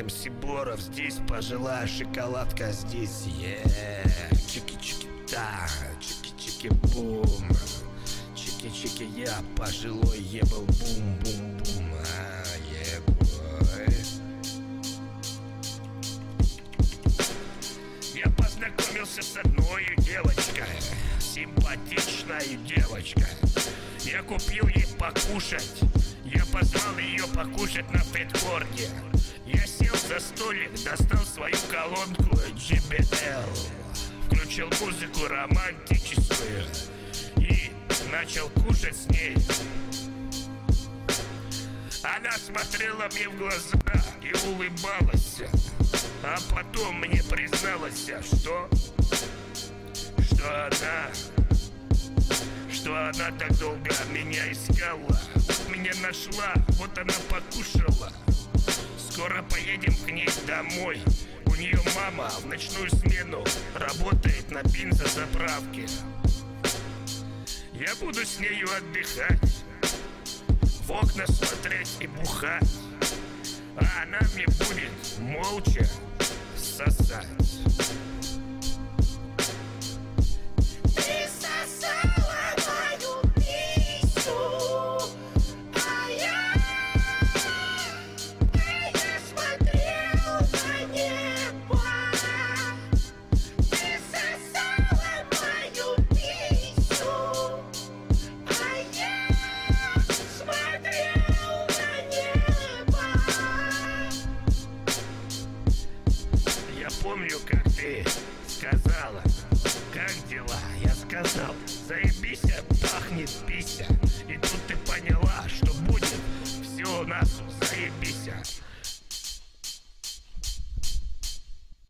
МС Боров здесь, пожилая шоколадка здесь. Чики-чики-та, чики-чики-бум. Чики-чики, я пожилой ебал бум-бум-бум. Ебой. Я познакомился с одной девочкой, симпатичной девочкой. Я купил ей покушать. Я позвал ее покушать на фритворке. Я сел за столик, достал свою колонку JBL, включил музыку романтическую и начал кушать с ней. Она смотрела мне в глаза и улыбалась, а потом мне призналась, что она так долго меня искала. Вот меня нашла, вот она покушала. Скоро поедем к ней домой. У нее мама в ночную смену работает на бензозаправке. Я буду с нею отдыхать, в окна смотреть и бухать, а она мне будет молча сосать. Я помню, как ты сказала: как дела? Я сказал: заебись, пахнет пися. И тут ты поняла, что будет все у нас заебись.